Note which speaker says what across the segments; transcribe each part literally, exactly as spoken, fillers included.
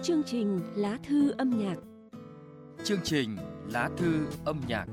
Speaker 1: Chương trình Lá thư âm nhạc.
Speaker 2: Chương trình Lá thư âm nhạc.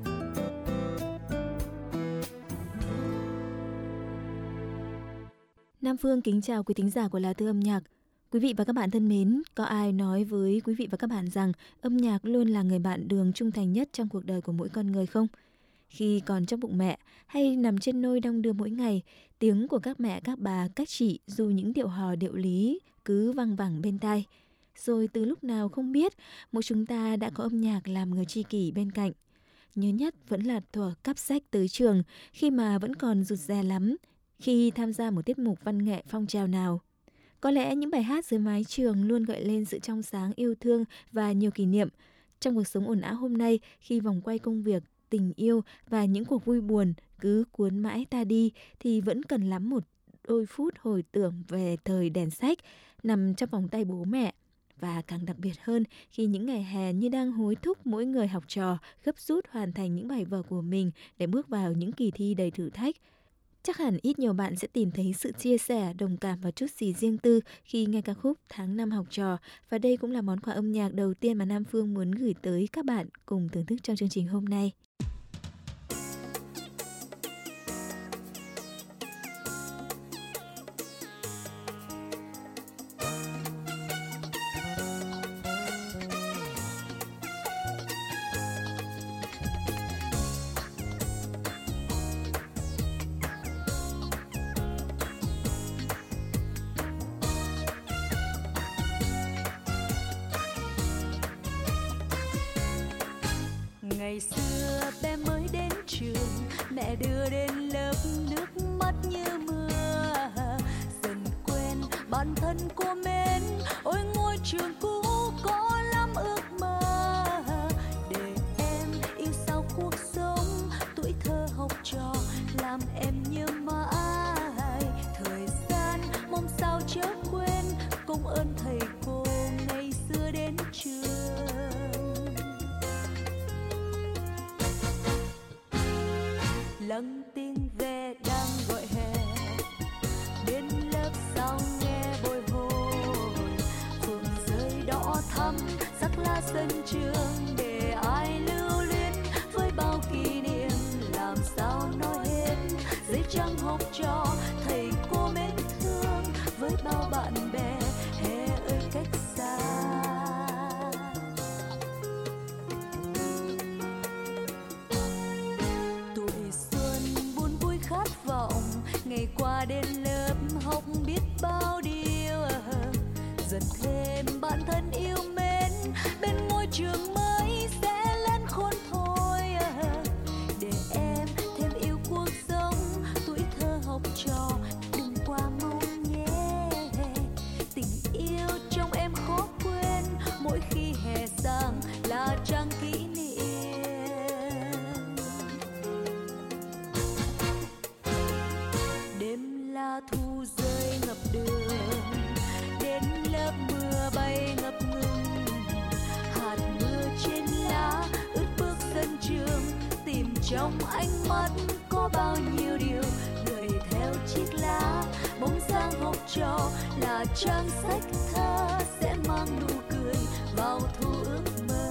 Speaker 3: Nam Phương kính chào quý thính giả của Lá thư âm nhạc. Quý vị và các bạn thân mến, có ai nói với quý vị và các bạn rằng âm nhạc luôn là người bạn đường trung thành nhất trong cuộc đời của mỗi con người không? Khi còn trong bụng mẹ hay nằm trên nôi đong đưa mỗi ngày, tiếng của các mẹ, các bà, các chị dù những điệu hò điệu lý cứ văng vẳng bên tai. Rồi từ lúc nào không biết, mỗi chúng ta đã có âm nhạc làm người tri kỷ bên cạnh. Nhớ nhất vẫn là thuở cắp sách tới trường, khi mà vẫn còn rụt rè lắm, khi tham gia một tiết mục văn nghệ phong trào nào. Có lẽ những bài hát dưới mái trường luôn gợi lên sự trong sáng, yêu thương và nhiều kỷ niệm. Trong cuộc sống ồn ào hôm nay, khi vòng quay công việc, tình yêu và những cuộc vui buồn cứ cuốn mãi ta đi, thì vẫn cần lắm một đôi phút hồi tưởng về thời đèn sách, nằm trong vòng tay bố mẹ. Và càng đặc biệt hơn khi những ngày hè như đang hối thúc mỗi người học trò gấp rút hoàn thành những bài vở của mình để bước vào những kỳ thi đầy thử thách. Chắc hẳn ít nhiều bạn sẽ tìm thấy sự chia sẻ, đồng cảm và chút gì riêng tư khi nghe ca khúc Tháng năm học trò. Và đây cũng là món quà âm nhạc đầu tiên mà Nam Phương muốn gửi tới các bạn cùng thưởng thức trong chương trình hôm nay.
Speaker 4: Ngày xưa bé mới đến trường, mẹ đưa đến lớp nước mắt như mưa. Dần quen bản thân cô mến, ôi ngôi trường cũ có lắm ước mơ. Để em yêu sao cuộc sống, tuổi thơ học trò làm em nhớ mãi. Thời gian mong sao chớ quên, công ơn thầy cô ngày xưa đến trường. Lặng tiếng ve đang gọi hè, đến lớp sau nghe bồi hồi. Phượng rơi đỏ thắm sắc lá sân trường, để ai lưu luyến với bao kỷ niệm. Làm sao nói hết giấy trắng học trò, thầy cô mến thương với bao bạn bè hè ơi cách xa. Ngày qua đến lớp học biết bao điều, dần thêm bản thân yêu mến, bên ngôi trường mới sẽ lên khôn thôi. Để em thêm yêu cuộc sống, tuổi thơ học trò đừng qua mong nhé. Tình yêu trong em khó quên, mỗi khi hè sang là trang kỷ niệm. Thu rơi ngập đường, đến lớp mưa bay ngập ngừng. Hạt mưa trên lá ướt bước sân trường, tìm trong ánh mắt có bao nhiêu điều. Gợi theo chiếc lá bóng dáng học trò, là trang sách thơ sẽ mang nụ cười vào thu ước mơ.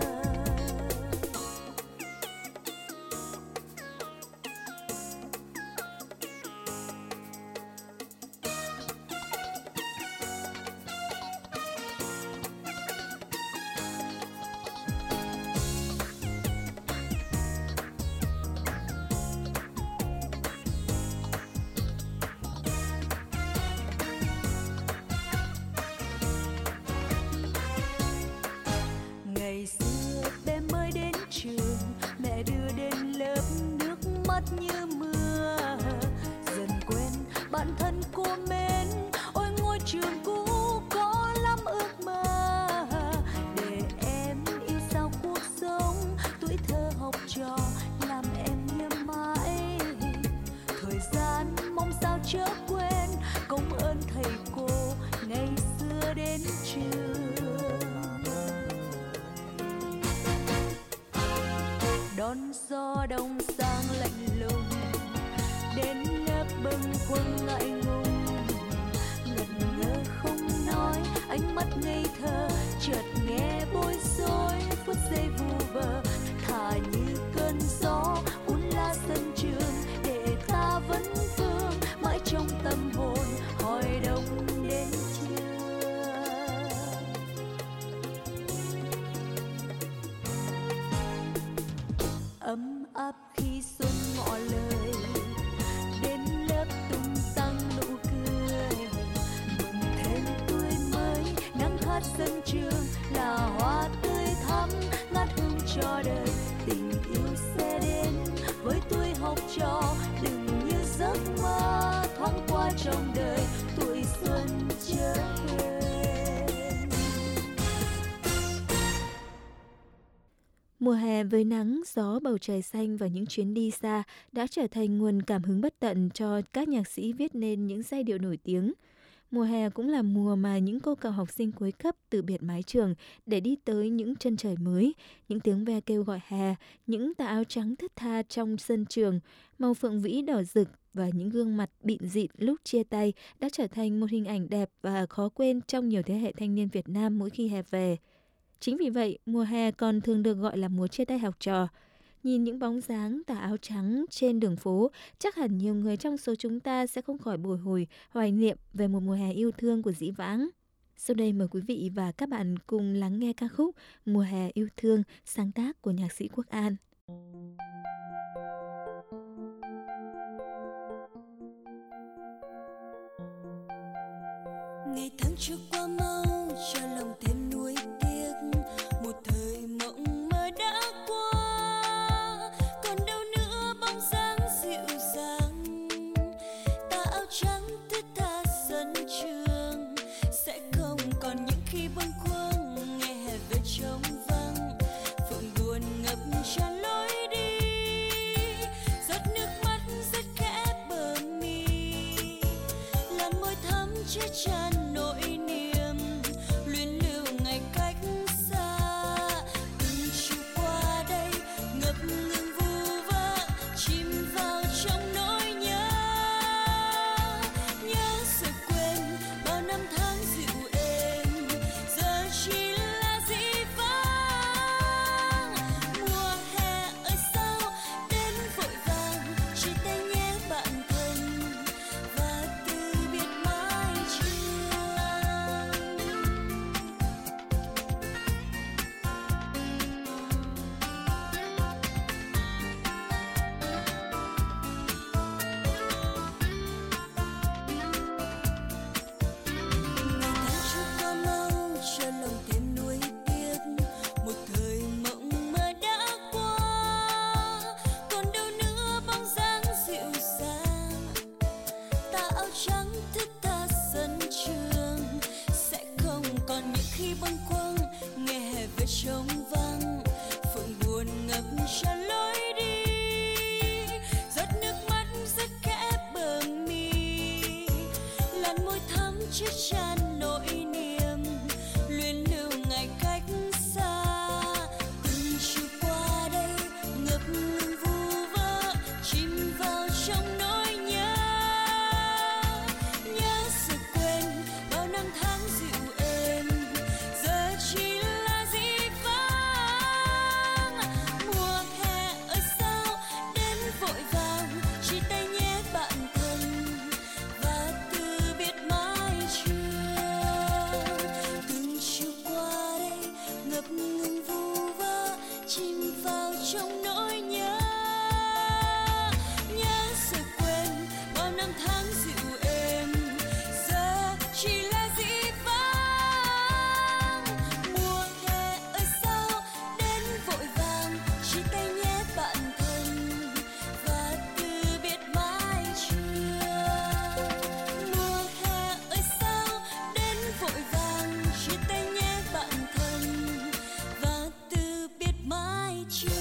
Speaker 4: Ngày xưa bé mới đến trường, mẹ đưa đến lớp nước mắt như mưa. Dần quen bản thân cô mến, ôi ngôi trường cũ có lắm ước mơ. Để em yêu sao cuộc sống, tuổi thơ học trò làm em nhớ mãi. Thời gian mong sao chớ quên, công ơn thầy cô ngày xưa đến trường. Đón gió đông sang lạnh lùng, đến lớp bâng khuâng ngại ngùng. Ngẩn ngơ không nói ánh mắt ngây thơ, chợt nghe bối rối phút giây vu vơ, thả như cơn gió cuốn lá sân trường để ta vẫn vương mãi trong tâm hồn hỏi đông đến chưa. Ấm áp khi xuân ngỏ lời, đến lớp tung tăng nụ cười, mừng thêm tuổi mới nắng khát sân trường là hoa tươi thắm ngát hương cho đời. Tình yêu sẽ đến với tuổi học trò, đừng như giấc mơ thoáng qua trong đời, tuổi xuân chớ quên.
Speaker 3: Mùa hè với nắng, gió, bầu trời xanh và những chuyến đi xa đã trở thành nguồn cảm hứng bất tận cho các nhạc sĩ viết nên những giai điệu nổi tiếng. Mùa hè cũng là mùa mà những cô cậu học sinh cuối cấp từ biệt mái trường để đi tới những chân trời mới, những tiếng ve kêu gọi hè, những tà áo trắng thướt tha trong sân trường, màu phượng vĩ đỏ rực và những gương mặt bịn dịn lúc chia tay đã trở thành một hình ảnh đẹp và khó quên trong nhiều thế hệ thanh niên Việt Nam mỗi khi hè về. Chính vì vậy, mùa hè còn thường được gọi là mùa chia tay học trò. Nhìn những bóng dáng tà áo trắng trên đường phố, chắc hẳn nhiều người trong số chúng ta sẽ không khỏi bồi hồi, hoài niệm về một mùa hè yêu thương của dĩ vãng. Sau đây mời quý vị và các bạn cùng lắng nghe ca khúc Mùa hè yêu thương, sáng tác của nhạc sĩ Quốc An.
Speaker 5: Ngày tháng trôi qua mau, cho lòng thêm nuối tiếc, một thời mộng mơ đã qua, còn đâu nữa bóng dáng dịu dàng, tà áo trắng thướt tha sân trường, sẽ không còn những khi bâng khuâng nghe hè về trống vắng, phượng buồn ngập tràn lối đi, giọt nước mắt rất khẽ bờ mi, làn môi thắm chết chan nỗi niềm luyến lưu ngày cách xa. Từng chiều qua đây ngập ngừng vu vơ, chìm vào trong nỗi nhớ, nhớ rồi quên bao năm tháng dịu êm, giờ chỉ là dĩ vãng. Mùa hè ơi sao đến vội vàng, chia tay nhé bạn thân và từ biệt mãi trường. Ngày tháng trôi qua mau, cho lòng thêm nuối tiếc, một thời mộng mơ đã qua, còn đâu nữa bóng dáng dịu dàng, tà áo trắng thướt tha sân trường, sẽ không còn những khi bâng khuâng nghe hè về trống vắng, phượng buồn ngập tràn lối đi, giọt nước mắt rất khẽ bờ mi, làn môi thắm chết chan nỗi niềm luyến lưu ngày cách xa. Từng chiều qua đây ngập ngừng vu vơ, chìm vào trong nỗi nhớ, nhớ rồi quên bao năm tháng dịu êm, giờ chỉ là dĩ vãng. Mùa hè ơi sao đến vội vàng, chia tay nhé bạn thân và từ biệt mãi trường. Từng chiều qua đây ngập ngừng vu vơ, chìm vào trong nỗi nhớ, nhớ rồi quên bao năm tháng dịu êm, giờ chỉ là dĩ vãng. Mùa hè ơi sao đến vội vàng, chia tay nhé bạn thân và từ biệt mãi trường. Mùa hè ơi sao đến vội vàng, chia tay nhé bạn thân và từ biệt mãi trường.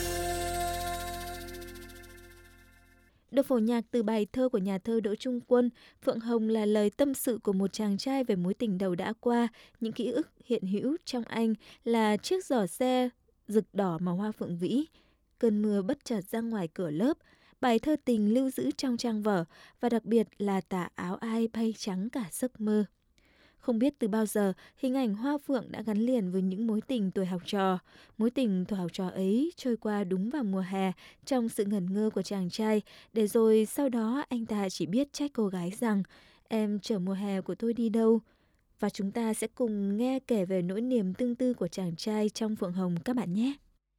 Speaker 3: Được phổ nhạc từ bài thơ của nhà thơ Đỗ Trung Quân, Phượng Hồng là lời tâm sự của một chàng trai về mối tình đầu đã qua, những ký ức hiện hữu trong anh là chiếc giỏ xe rực đỏ màu hoa phượng vĩ, cơn mưa bất chợt ra ngoài cửa lớp, bài thơ tình lưu giữ trong trang vở và đặc biệt là tà áo ai bay trắng cả giấc mơ. Không biết từ bao giờ, hình ảnh Hoa Phượng đã gắn liền với những mối tình tuổi học trò. Mối tình tuổi học trò ấy trôi qua đúng vào mùa hè, trong sự ngẩn ngơ của chàng trai, để rồi sau đó anh ta chỉ biết trách cô gái rằng em chở mùa hè của tôi đi đâu. Và chúng ta sẽ cùng nghe kể về nỗi niềm tương tư của chàng trai trong Phượng Hồng các bạn nhé.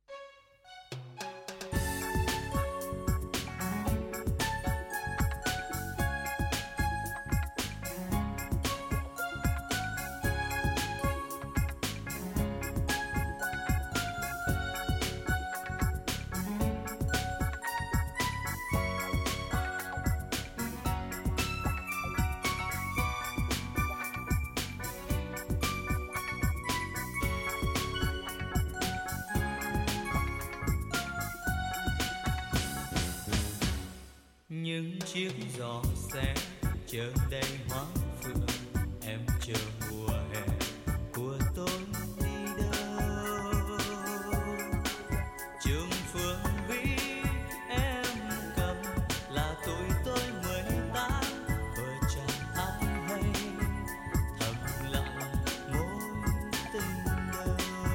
Speaker 6: Những chiếc gió xe chờ đầy hoa phượng, em chờ mùa hè của tôi đi đâu. Trường Phương Vĩ em cầm là tuổi tôi mười tám, vợ chẳng ai hay thầm lặng mối tình đầu.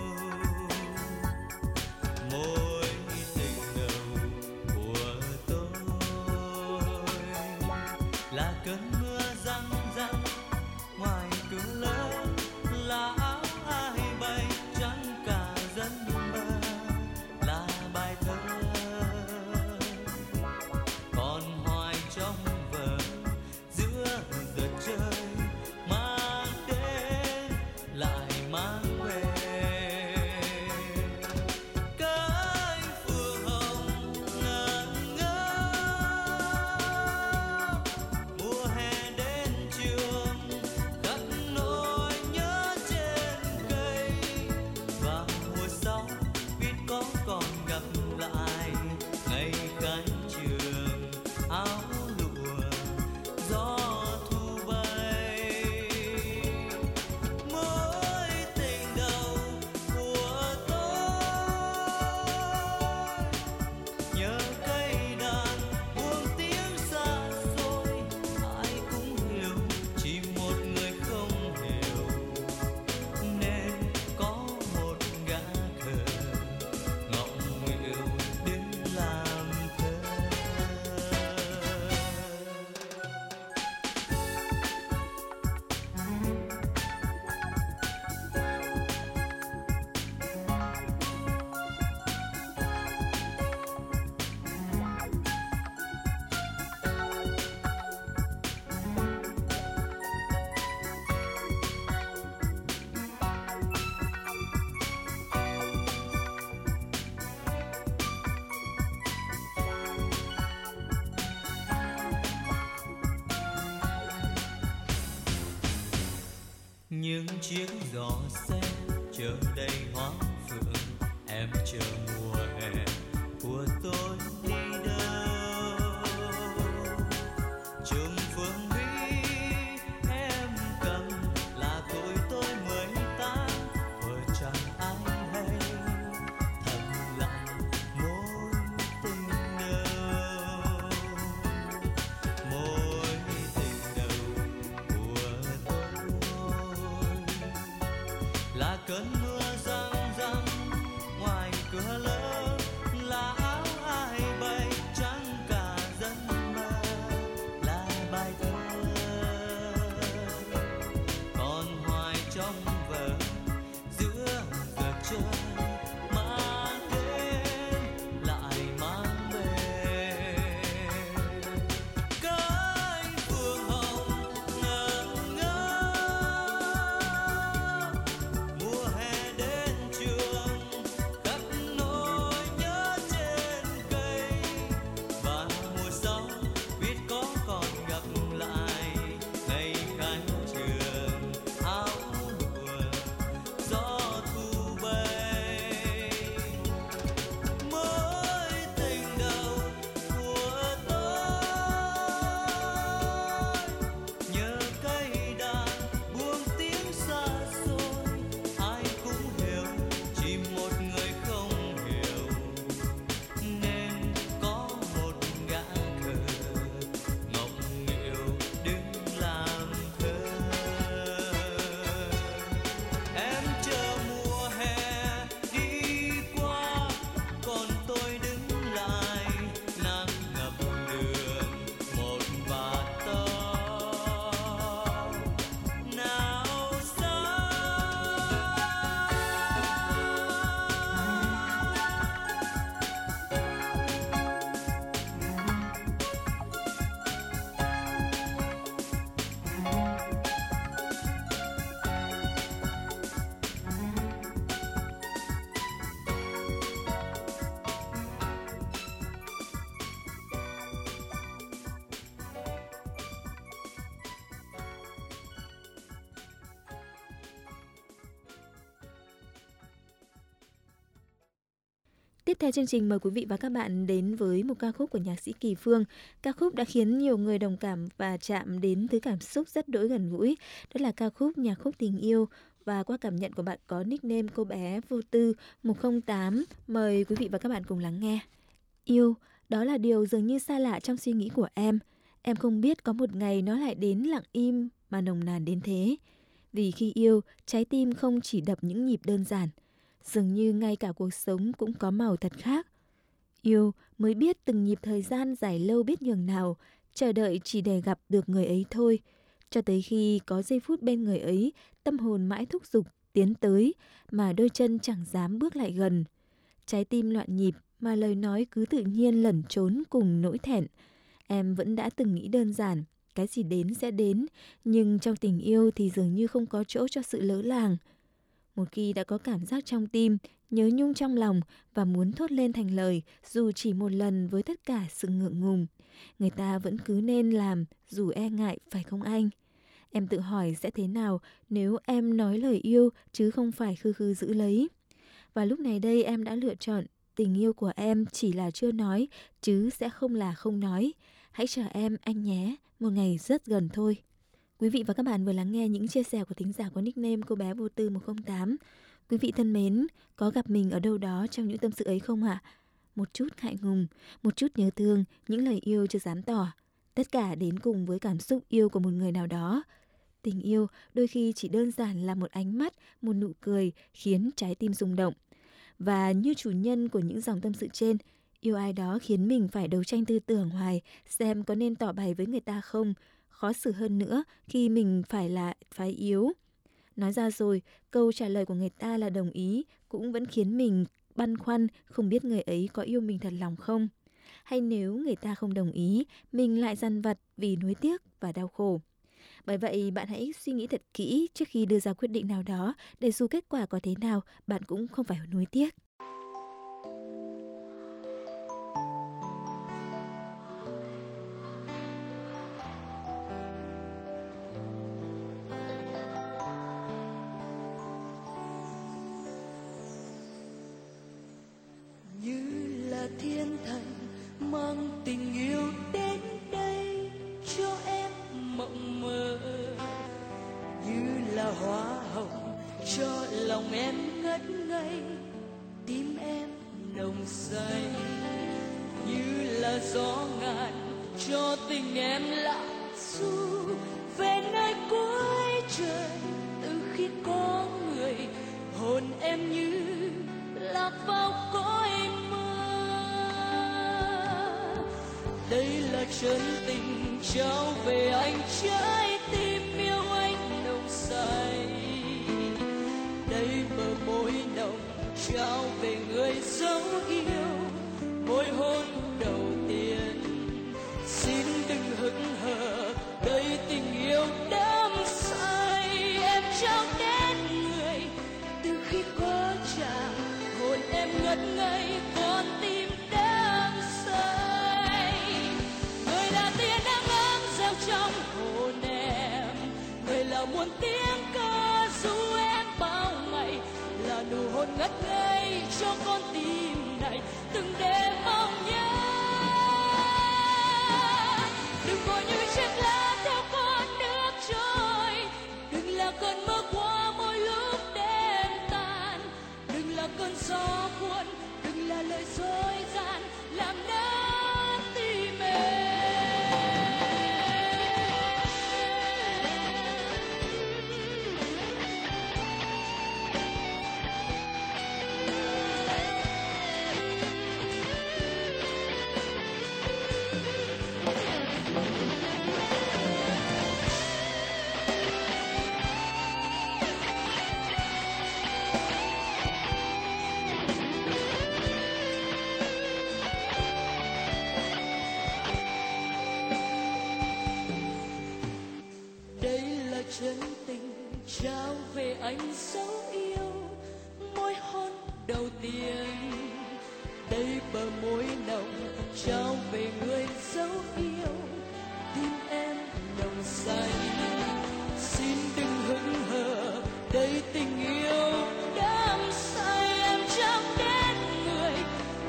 Speaker 6: Mối tình đầu của tôi là cơn mưa răng răng ngoài cửa lớn, là áo ai bay trắng cả giấc mơ, là bài thơ còn hoài trong vở giữa giờ chơi, mang đến lại mang về. Cánh phượng hồng ngẩn ngơ, mùa hè đến trường khắc nỗi nhớ trên cây. Và mùa sau biết có còn gặp lại, ngày cánh trường áo lụa gió thu bay. Mối tình đầu của tôi nhớ cây đàn buông tiếng xa xôi, ai cũng hiểu chỉ một người không hiểu, nên có một gã khờ ngọng nghịu đến làm thơ. Những chiếc gió xe chờ đầy hoa phượng, em chờ mùa hè của tôi đi đâu. Trường Phương Vĩ em cầm là tuổi tôi mười tám, vợ chẳng ai hay thầm lặng mối tình đầu. Mối tình đầu của tôi là cơn mưa răng răng ngoài cửa lớn, là áo ai bay trắng cả giấc mơ, là bài thơ còn hoài trong vở giữa giờ chơi, mang đến lại mang về. Cánh phượng hồng ngẩn ngơ, mùa hè
Speaker 3: Tiếp theo chương trình mời quý vị và các bạn đến với một ca khúc của nhạc sĩ Kỳ Phương. Ca khúc đã khiến nhiều người đồng cảm và chạm đến thứ cảm xúc rất đỗi gần gũi. Đó là ca khúc Nhạc khúc tình yêu. Và qua cảm nhận của bạn có nickname cô bé vô tư một không tám, mời quý vị và các bạn cùng lắng nghe. Yêu, đó là điều dường như xa lạ trong suy nghĩ của em. Em không biết có một ngày nó lại đến lặng im mà nồng nàn đến thế. Vì khi yêu, trái tim không chỉ đập những nhịp đơn giản. Dường như ngay cả cuộc sống cũng có màu thật khác. Yêu mới biết từng nhịp thời gian dài lâu biết nhường nào, chờ đợi chỉ để gặp được người ấy thôi. Cho tới khi có giây phút bên người ấy, tâm hồn mãi thúc giục, tiến tới, mà đôi chân chẳng dám bước lại gần. Trái tim loạn nhịp, mà lời nói cứ tự nhiên lẩn trốn cùng nỗi thẹn. Em vẫn đã từng nghĩ đơn giản, cái gì đến sẽ đến, nhưng trong tình yêu thì dường như không có chỗ cho sự lỡ làng. Một khi đã có cảm giác trong tim, nhớ nhung trong lòng và muốn thốt lên thành lời dù chỉ một lần với tất cả sự ngượng ngùng, người ta vẫn cứ nên làm dù e ngại, phải không anh? Em tự hỏi sẽ thế nào nếu em nói lời yêu chứ không phải khư khư giữ lấy. Và lúc này đây em đã lựa chọn tình yêu của em chỉ là chưa nói chứ sẽ không là không nói. Hãy chờ em anh nhé, một ngày rất gần thôi. Quý vị và các bạn vừa lắng nghe những chia sẻ của thính giả có nickname cô bé vô tư một không tám. Quý vị thân mến, có gặp mình ở đâu đó trong những tâm sự ấy không ạ? Một chút ngại ngùng, một chút nhớ thương, những lời yêu chưa dám tỏ. Tất cả đến cùng với cảm xúc yêu của một người nào đó. Tình yêu đôi khi chỉ đơn giản là một ánh mắt, một nụ cười khiến trái tim rung động. Và như chủ nhân của những dòng tâm sự trên, yêu ai đó khiến mình phải đấu tranh tư tưởng hoài xem có nên tỏ bày với người ta không. Khó xử hơn nữa khi mình phải là phái yếu. Nói ra rồi, câu trả lời của người ta là đồng ý cũng vẫn khiến mình băn khoăn không biết người ấy có yêu mình thật lòng không. Hay nếu người ta không đồng ý, mình lại dằn vặt vì nuối tiếc và đau khổ. Bởi vậy, bạn hãy suy nghĩ thật kỹ trước khi đưa ra quyết định nào đó để dù kết quả có thế nào, bạn cũng không phải nuối tiếc.
Speaker 5: Thiên thần mang tình yêu đến đây cho em mộng mơ, như là hoa hồng cho lòng em ngất ngây, tim em nồng say, như là gió ngàn cho tình em lạc du về nơi cuối trời. Từ khi có người, hồn em như lạc vào cõi mơ. Đây là chân tình trao về anh, trái tim yêu anh nồng say. Đây bờ môi nồng trao về người dấu yêu, môi hôn đầu tiên. Xin đừng hững hờ, đây tình yêu đắm say. Em trao đến người, từ khi có chàng, hồn em ngất ngây, con tim đang say. Người là tia nắng ấm gieo trong hồn em, người là muôn tiếng ca ru em bao ngày, là nụ hôn ngất ngây cho con tim này từng đêm mong nhớ. Đừng vội như chiếc lá theo con nước trôi, đừng là cơn mơ qua mỗi lúc đêm tàn, đừng là cơn gió cuốn, đừng là lời dối gian làm nát tim em. Chân tình trao về anh dấu yêu, môi hôn đầu tiên. Đây bờ môi nồng trao về người dấu yêu, tim em nồng say. Xin đừng hững hờ, đây tình yêu đắm say. Em trao đến người,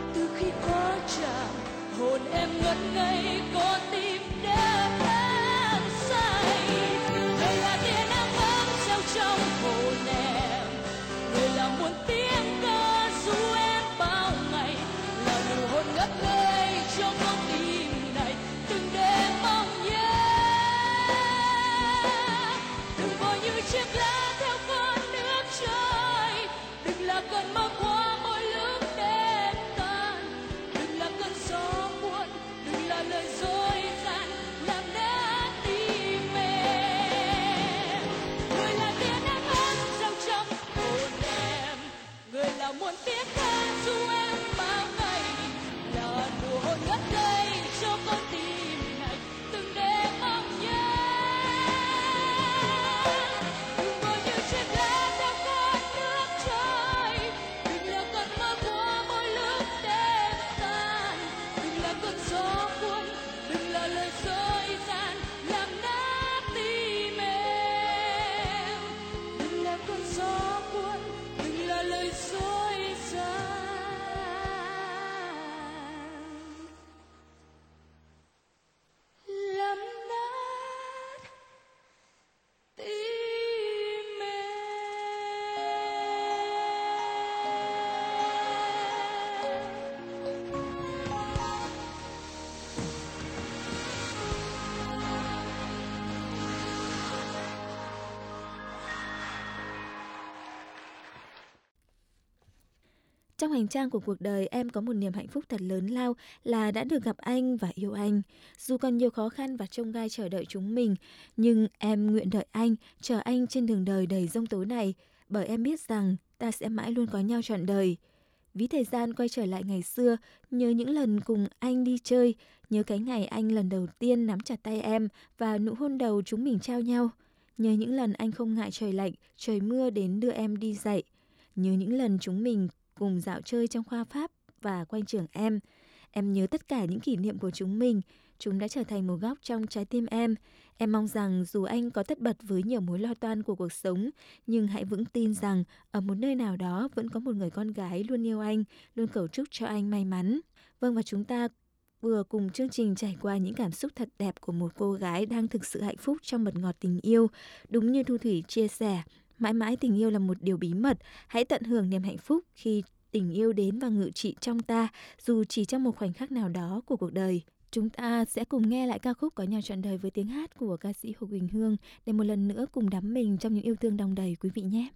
Speaker 4: ngất ngây con tim đã đang say. Người là tia nắng ấm treo trong hồn em, người là muôn tiếng ca ru em bao ngày, là nụ hôn ngất ngây cho con tim này từng đêm mong nhớ. Đừng vội như chiếc lá theo con nước trời, đừng là cơn mơ qua mỗi lúc đêm tan, đừng là cơn gió buồn, đừng là lời dối gian làm nát tim em. Người là tia nắng ấm trong trong hồn em, người là muôn tiếng ca ru em bao ngày, là nụ hôn ngất ngây cho con tim này từng đêm mong nhớ. Đừng vội như chiếc lá theo con nước trời, đừng là cơn mơ qua mỗi lúc đêm tan, đừng là cơn gió buồn, đừng là lời dối gian làm nát tim em. Đừng là cơn gió buồn, đừng là lời dối gian làm nát tim em.
Speaker 3: Trong hành trang của cuộc đời, em có một niềm hạnh phúc thật lớn lao là đã được gặp anh và yêu anh. Dù còn nhiều khó khăn và chông gai chờ đợi chúng mình, nhưng em nguyện đợi anh, chờ anh trên đường đời đầy giông tố này, bởi em biết rằng ta sẽ mãi luôn có nhau trọn đời. Ví thời gian quay trở lại ngày xưa, nhớ những lần cùng anh đi chơi, nhớ cái ngày anh lần đầu tiên nắm chặt tay em và nụ hôn đầu chúng mình trao nhau. Nhớ những lần anh không ngại trời lạnh, trời mưa đến đưa em đi dạy. Nhớ những lần chúng mình cùng dạo chơi trong khoa Pháp và quanh trường em. Em nhớ tất cả những kỷ niệm của chúng mình, chúng đã trở thành một góc trong trái tim em. Em mong rằng dù anh có tất bật với nhiều mối lo toan của cuộc sống, nhưng hãy vững tin rằng ở một nơi nào đó vẫn có một người con gái luôn yêu anh, luôn cầu chúc cho anh may mắn. Vâng, và chúng ta vừa cùng chương trình trải qua những cảm xúc thật đẹp của một cô gái đang thực sự hạnh phúc trong mật ngọt tình yêu. Đúng như Thu Thủy chia sẻ, mãi mãi tình yêu là một điều bí mật. Hãy tận hưởng niềm hạnh phúc khi tình yêu đến và ngự trị trong ta, dù chỉ trong một khoảnh khắc nào đó của cuộc đời. Chúng ta sẽ cùng nghe lại ca khúc Có Nhau Trọn Đời với tiếng hát của ca sĩ Hồ Quỳnh Hương để một lần nữa cùng đắm mình trong những yêu thương đong đầy quý vị nhé.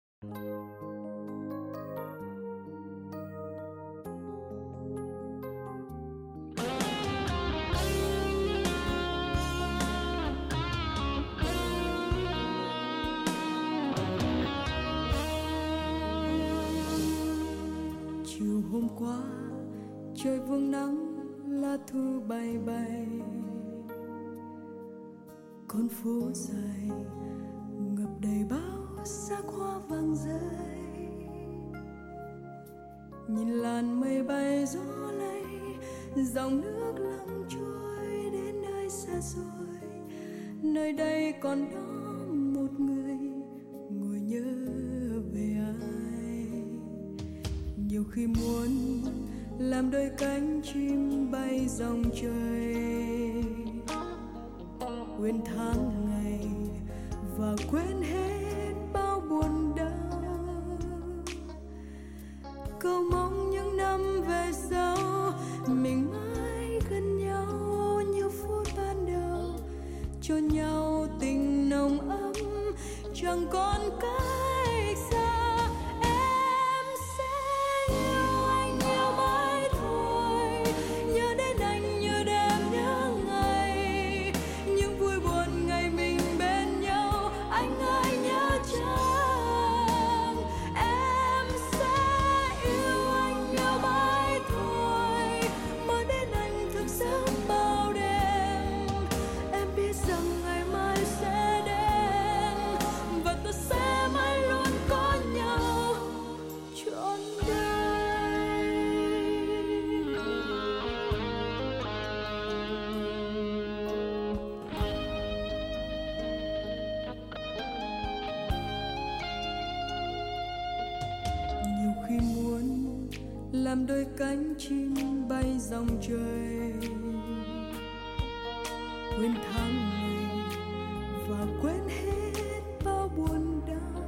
Speaker 5: Chiều hôm qua trời vương nắng, lá thu bay bay, con phố dài ngập đầy bao sắc hoa vàng rơi. Nhìn làn mây bay gió lay, dòng nước lặng trôi đến nơi xa xôi. Nơi đây còn đó một người ngồi nhớ về ai. Nhiều khi muốn làm đôi cánh chim bay dòng trời, quên tháng ngày và quên hết bao buồn đau. Cầu mong những năm về sau mình mãi gần nhau như phút ban đầu, cho nhau tình nồng ấm chẳng còn cách xa. Làm đôi cánh chim bay dòng trời, quên tháng ngày và quên hết bao buồn đau.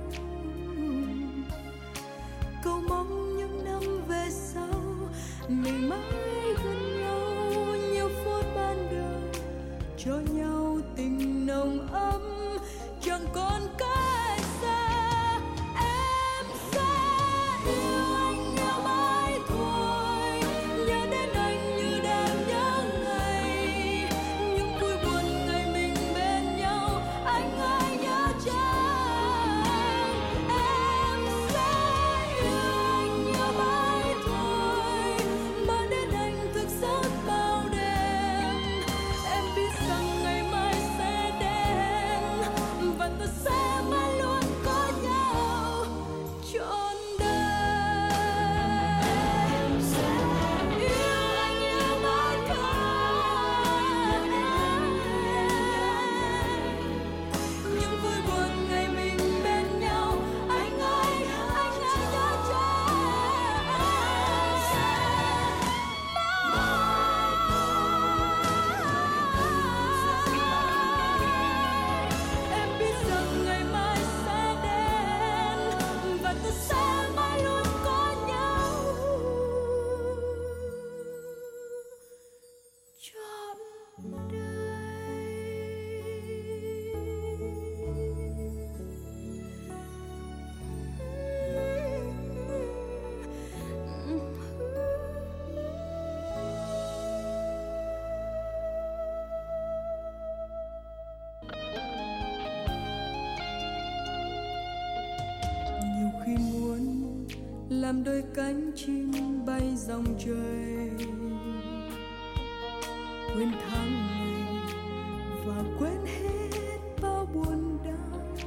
Speaker 5: Cầu mong những năm về sau mình mãi gần nhau, nhiều phút ban đầu cho nhau tình nồng ấm chẳng còn cách xa. Em sẽ yêu anh như mãi thôi, nhớ đến anh như đang nhớ ngày, những vui buồn ngày mình bên nhau, anh ơi nhớ chăng. Em sẽ yêu anh như mãi thôi, mơ đến anh thức giấc bao đêm. Em biết rằng ngày mai sẽ đến và ta sẽ mãi luôn có nhau trọn đời. Em sẽ yêu anh như mãi thôi, những vui buồn ngày mình bên nhau, anh ơi, anh ơi nhớ chăng. Em sẽ em biết rằng ngày mai sẽ đến và ta sẽ mãi luôn có nhau trọn nhiều khi muốn làm đôi cánh chim bay dòng trời, quên tháng ngày và quên hết bao buồn đau.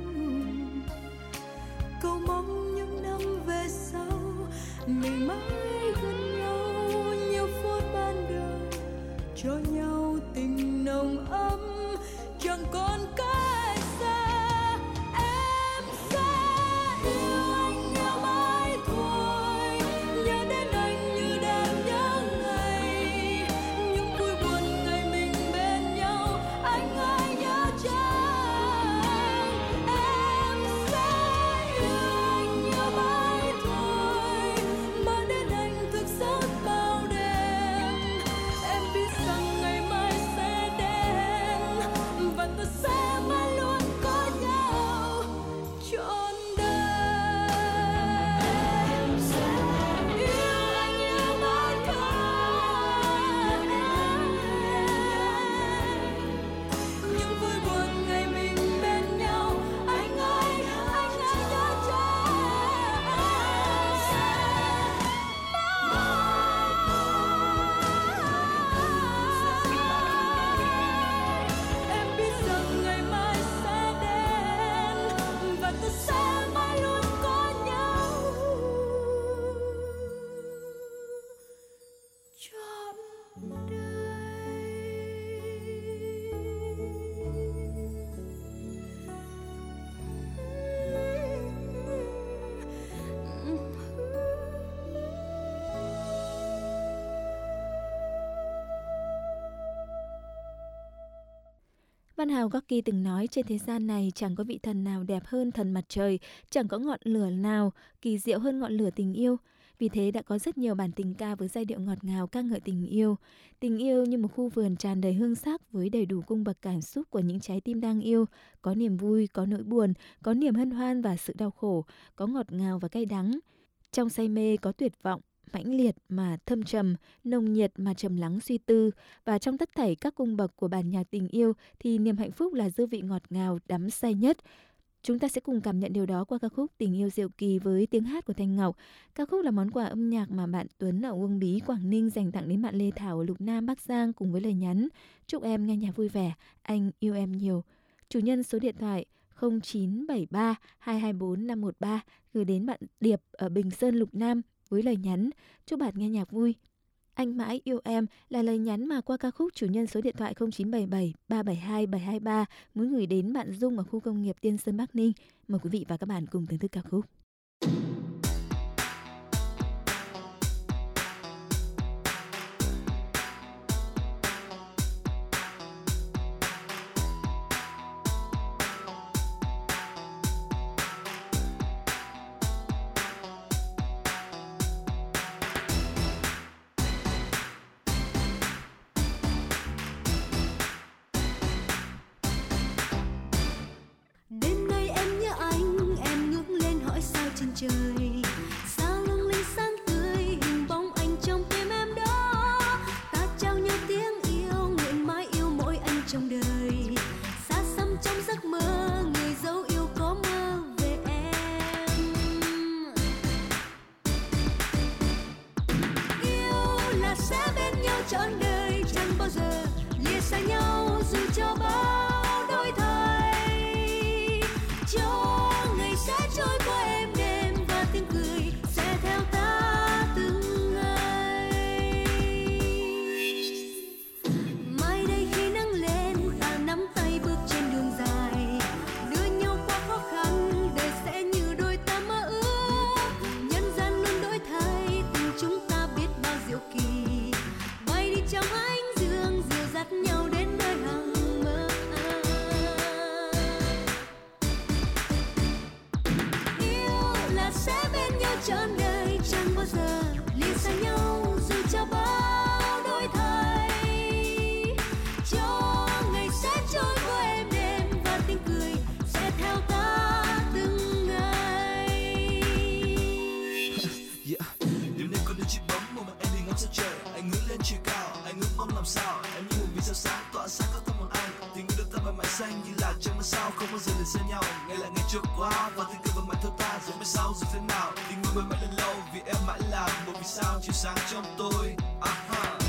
Speaker 5: Cầu mong những năm về sau mình mãi gần nhau, nhiều phút ban đầu cho nhau tình nồng ấm chẳng còn cách xa. Em sẽ yêu anh như mãi thôi, nhớ đến anh như đang nhớ ngày, những vui buồn ngày mình bên nhau, anh ơi nhớ chăng. Em sẽ yêu anh như mãi thôi, mơ đến anh thức giấc bao đêm. Em biết rằng ngày mai sẽ đến và ta sẽ mãi luôn có nhau trọn đời. Em sẽ yêu anh như mãi thôi, những vui buồn ngày mình bên nhau, anh ơi, anh ơi nhớ chăng. Em sẽ em biết rằng ngày mai sẽ đến và ta sẽ mãi luôn có nhau trọn
Speaker 3: Văn hào Gorky từng nói trên thế gian này chẳng có vị thần nào đẹp hơn thần mặt trời, chẳng có ngọn lửa nào kỳ diệu hơn ngọn lửa tình yêu. Vì thế đã có rất nhiều bản tình ca với giai điệu ngọt ngào ca ngợi tình yêu. Tình yêu như một khu vườn tràn đầy hương sắc với đầy đủ cung bậc cảm xúc của những trái tim đang yêu. Có niềm vui, có nỗi buồn, có niềm hân hoan và sự đau khổ, có ngọt ngào và cay đắng. Trong say mê có tuyệt vọng, mãnh liệt mà thâm trầm, nồng nhiệt mà trầm lắng suy tư. Và trong tất thảy các cung bậc của bản nhạc tình yêu thì niềm hạnh phúc là dư vị ngọt ngào đắm say nhất. Chúng ta sẽ cùng cảm nhận điều đó qua ca khúc Tình yêu diệu kỳ với tiếng hát của Thanh Ngọc. Ca khúc là món quà âm nhạc mà bạn Tuấn ở Uông Bí, Quảng Ninh dành tặng đến bạn Lê Thảo ở Lục Nam, Bắc Giang cùng với lời nhắn: chúc em nghe nhạc vui vẻ, anh yêu em nhiều. Chủ nhân số điện thoại không chín bảy ba hai hai bốn năm một ba gửi đến bạn Điệp ở Bình Sơn, Lục Nam với lời nhắn: chúc bạn nghe nhạc vui. Anh mãi yêu em là lời nhắn mà qua ca khúc chủ nhân số điện thoại không chín bảy bảy ba bảy hai bảy hai ba muốn gửi đến bạn Dung ở khu công nghiệp Tiên Sơn, Bắc Ninh. Mời quý vị và các bạn cùng thưởng thức ca khúc.
Speaker 7: không bao giờ để xa nhau. Ngày lại ngày trôi qua và tình cờ và mãi theo ta, rồi mai sau rồi thế nào thì người bên mãi lên lâu, vì em mãi là một vì sao chiếu sáng trong tôi. Aha.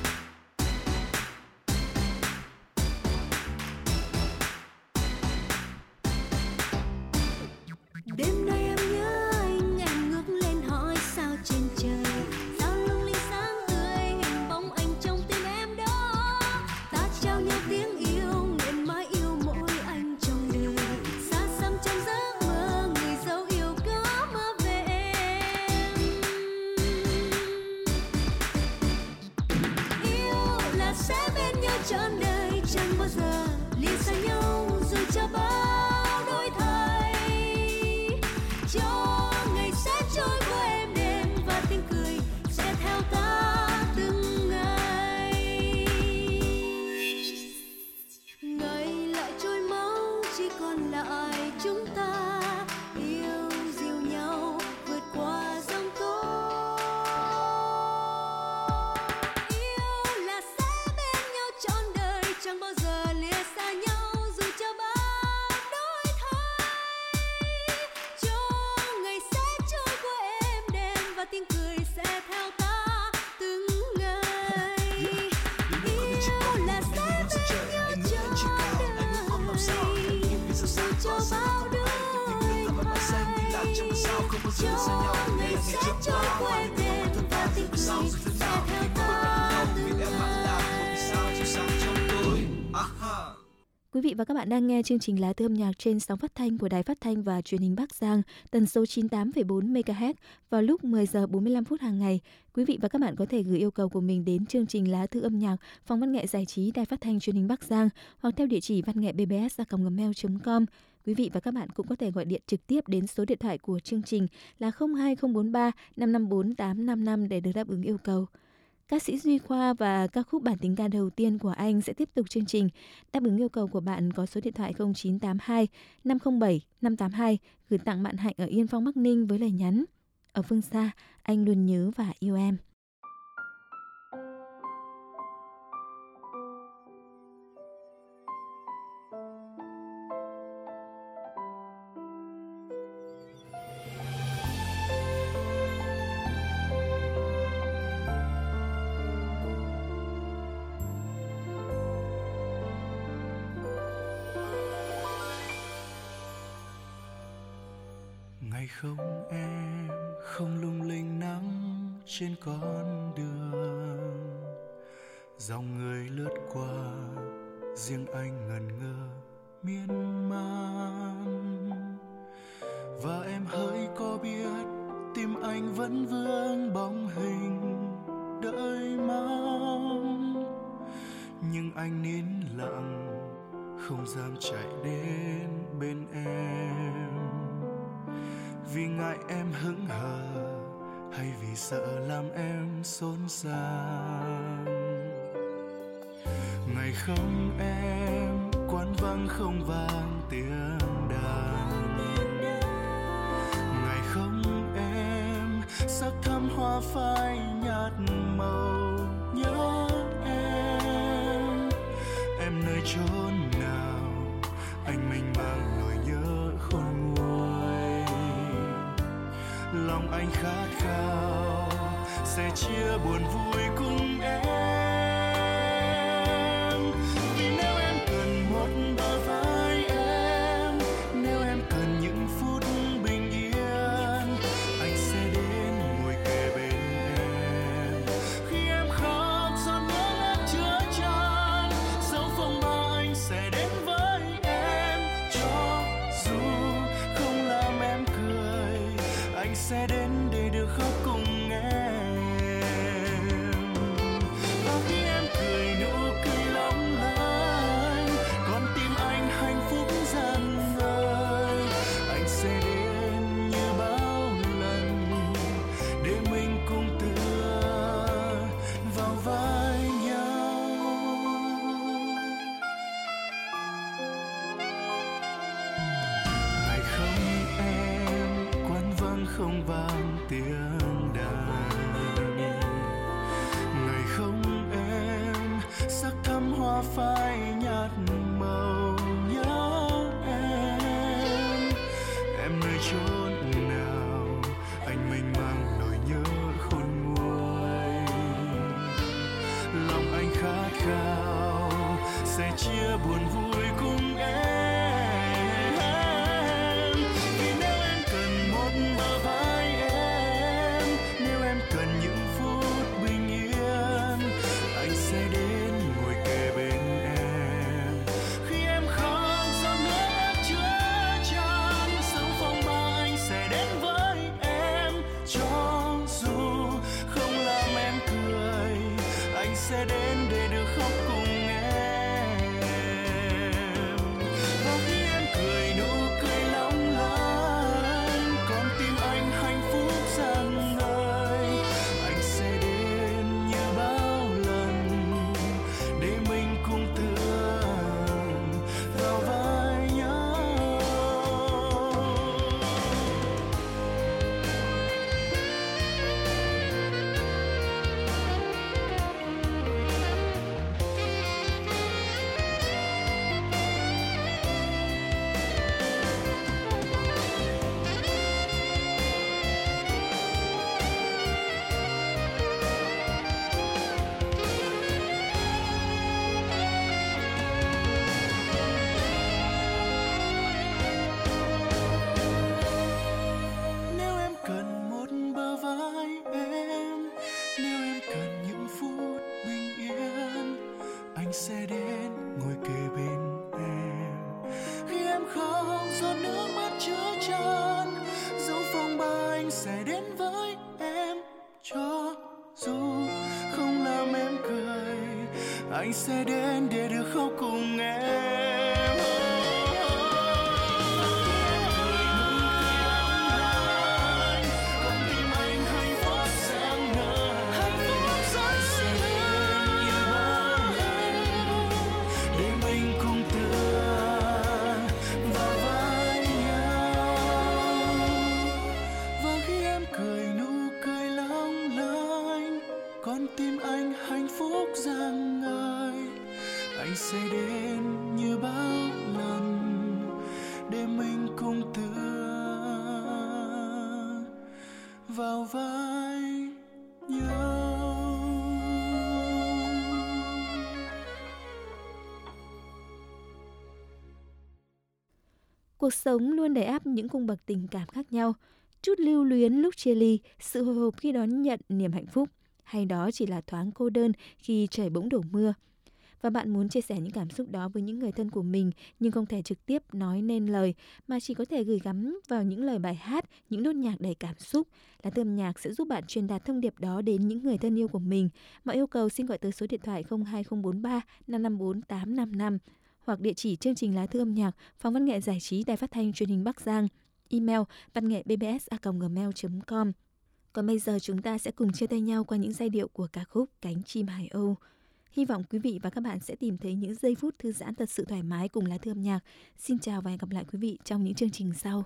Speaker 5: Đêm nay em nhớ anh, em ngước lên hỏi sao trên trời, sao lung linh sáng tươi, hình bóng anh trong tim em đó. Ta trao nhau tiếng yêu, nguyện mãi yêu mỗi anh trong đời. Xa xăm trong giấc mơ, người dấu yêu có mơ về em. Yêu là sẽ bên nhau trọn đời, chẳng bao giờ lìa xa nhau dù cho bao đổi thay. Cho ngày sẽ trôi qua êm đềm và tiếng cười sẽ theo ta từng ngày. Ngày lại trôi mau, chỉ còn lại chúng ta yêu dìu nhau vượt qua giông tố. Yêu là sẽ bên nhau trọn đời, chẳng bao giờ lìa xa nhau dù cho bao đổi thay. Cho ngày sẽ trôi qua êm đềm và tiếng cười sẽ theo ta từng ngày. Yêu là sẽ bên nhau trọn đời, dù cho bao đổi thay. Cho ngày sẽ trôi qua êm đềm và tiếng cười sẽ theo ta từng ngày.
Speaker 3: Quý vị và các bạn đang nghe chương trình Lá Thư âm nhạc trên sóng phát thanh của Đài Phát thanh và Truyền hình Bắc Giang, tần số chín mươi tám phẩy bốn mê ga héc vào lúc mười giờ bốn mươi lăm phút hàng ngày. Quý vị và các bạn có thể gửi yêu cầu của mình đến chương trình Lá Thư âm nhạc, Phòng Văn nghệ Giải trí Đài Phát thanh Truyền hình Bắc Giang hoặc theo địa chỉ văn nghệ b b s a còng gmail chấm com. Quý vị và các bạn cũng có thể gọi điện trực tiếp đến số điện thoại của chương trình là không hai không bốn ba năm năm bốn tám năm năm để được đáp ứng yêu cầu. Ca sĩ Duy Khoa và ca khúc bản tình ca đầu tiên của anh sẽ tiếp tục chương trình. Đáp ứng yêu cầu của bạn có số điện thoại không chín tám hai năm không bảy năm tám hai gửi tặng bạn Hạnh ở Yên Phong, Bắc Ninh với lời nhắn: ở phương xa, anh luôn nhớ và yêu em.
Speaker 6: Ngày không em, không lung linh nắng trên con đường, dòng người lướt qua, riêng anh ngẩn ngơ miên man. Và em hỡi có biết tim anh vẫn vương bóng hình đợi mong, nhưng anh nín lặng không dám chạy đến bên em, vì ngại em hững hờ hay vì sợ làm em xốn xang. Ngày không em, quán vắng không vang tiếng đàn. Ngày không em, sắc thắm hoa phai nhạt màu nhớ em. Em nơi chốn nào, anh mình mang nỗi nhớ khôn nguôi. Lòng anh khát khao sẽ chia buồn vui cùng em, vì nếu em cần một bờ vai em, nếu em cần những phút bình yên, anh sẽ đến ngồi kề bên em. Khi em khóc giọt nước mắt chứa chan, dấu phong ba anh sẽ đến với em. Cho dù không làm em cười, anh sẽ đến để được khóc cùng em. Và khi em cười nụ cười long lanh, con tim anh hạnh phúc dần vơi. Anh sẽ đến như bao lần để mình cùng tựa vào vai nhau. Ngày không em, quán vắng không vang tiếng đàn. Ngày không em, sắc thắm hoa phai nhạt màu nhớ em.
Speaker 8: khóc, giọt nước mắt chứa chan, dấu phong ba anh sẽ đến với em. Cho dù không làm em cười, anh sẽ đến để được khóc cùng em. Anh sẽ đến như bao lần để mình cùng tựa vào vai nhau.
Speaker 3: Cuộc sống luôn đẩy áp những cung bậc tình cảm khác nhau. Chút lưu luyến lúc chia ly, sự hồi hộp khi đón nhận niềm hạnh phúc, hay đó chỉ là thoáng cô đơn khi trời bỗng đổ mưa. Và bạn muốn chia sẻ những cảm xúc đó với những người thân của mình nhưng không thể trực tiếp nói nên lời, mà chỉ có thể gửi gắm vào những lời bài hát, những nốt nhạc đầy cảm xúc. Lá Thư Âm Nhạc sẽ giúp bạn truyền đạt thông điệp đó đến những người thân yêu của mình. Mọi yêu cầu xin gọi tới số điện thoại không hai không bốn ba năm năm bốn tám năm năm hoặc địa chỉ chương trình Lá Thư Âm Nhạc, Phòng Văn nghệ Giải trí Đài Phát thanh Truyền hình Bắc Giang, email văn nghệ b b s a còng gmail chấm com. Còn bây giờ chúng ta sẽ cùng chia tay nhau qua những giai điệu của ca khúc Cánh Chim Hải Âu. Hy vọng quý vị và các bạn sẽ tìm thấy những giây phút thư giãn thật sự thoải mái cùng Lá Thư Âm Nhạc. Xin chào và hẹn gặp lại quý vị trong những chương trình sau.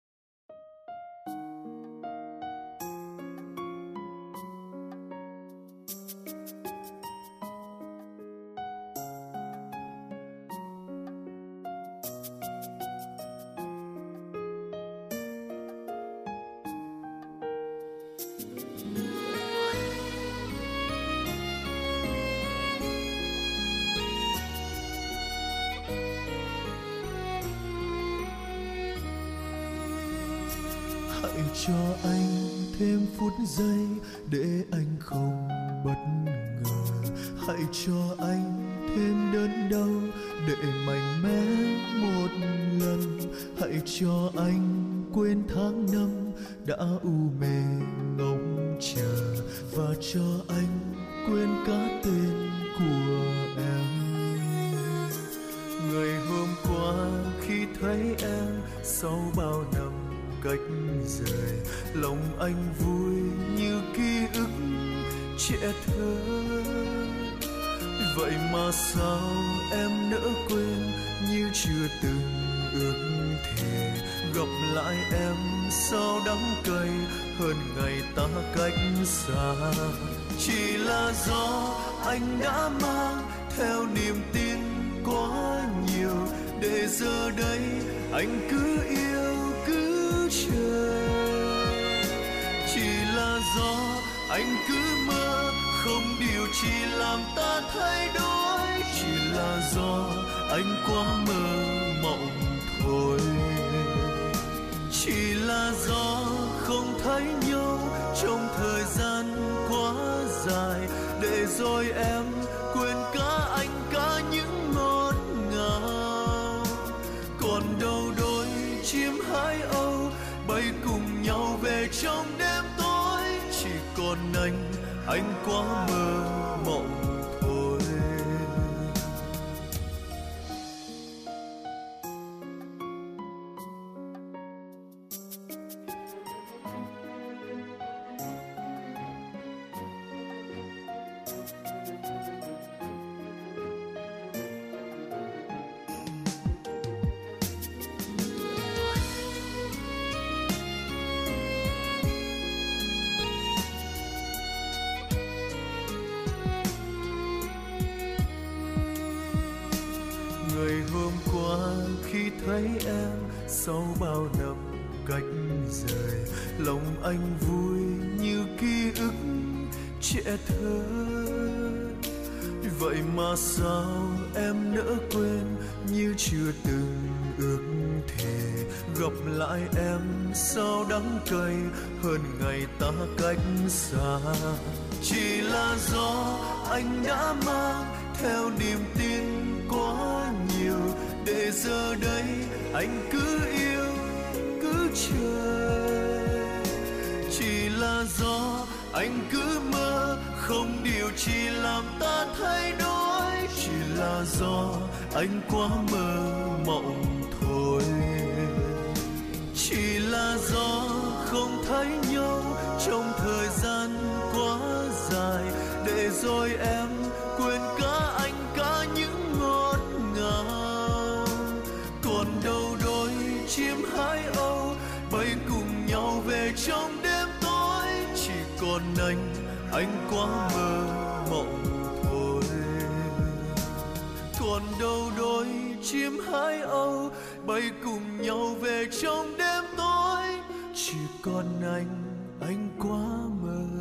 Speaker 8: Hãy cho anh thêm phút giây để anh không bất ngờ. Hãy cho anh thêm đớn đau để mạnh mẽ một lần. Hãy cho anh quên tháng năm đã u mê ngóng chờ, và cho anh quên cả tên của em. Ngày hôm qua khi thấy em sau bao năm cách rời, lòng anh vui như ký ức trẻ thơ. Vậy mà sao em nỡ quên như chưa từng ước thề. Gặp lại em sao đắng cay hơn ngày ta cách xa. Chỉ là do anh đã mang theo niềm tin quá nhiều, để giờ đây anh cứ yêu cứ chờ. Chỉ là do anh cứ mơ không điều chỉ làm ta thay đổi. Chỉ là do anh quá mơ mộng thôi. Chỉ là do không thấy nhau trong thời gian quá dài, để rồi em quên cả anh cả những ngọt ngào. Còn đâu đôi chim Hải Âu bay cùng nhau về trong đêm tối. Chỉ còn anh, anh quá mơ mộng thôi. Ngày hôm qua khi thấy em sau bao năm cách rời, lòng anh vui như ký ức trẻ thơ. Vậy mà sao em nỡ quên như chưa từng ước thề. Gặp lại em sao đắng cay hơn ngày ta cách xa. Chỉ là do anh đã mang theo niềm tin quá nhiều, để giờ đây anh cứ yêu cứ chờ. Chỉ là do anh cứ mơ không điều chi làm ta thay đổi, chỉ là do anh quá mơ mộng thôi. Chỉ là do không thấy nhau trong thời gian quá dài, để rồi em quên cả anh cả những ngọt ngào. Còn đâu đôi chim hải âu bay cùng nhau về trong đêm tối, chỉ còn anh, anh quá mơ mộng thôi. Còn đâu đôi chim hải âu bay cùng nhau về trong đêm tối, chỉ còn anh, anh quá mơ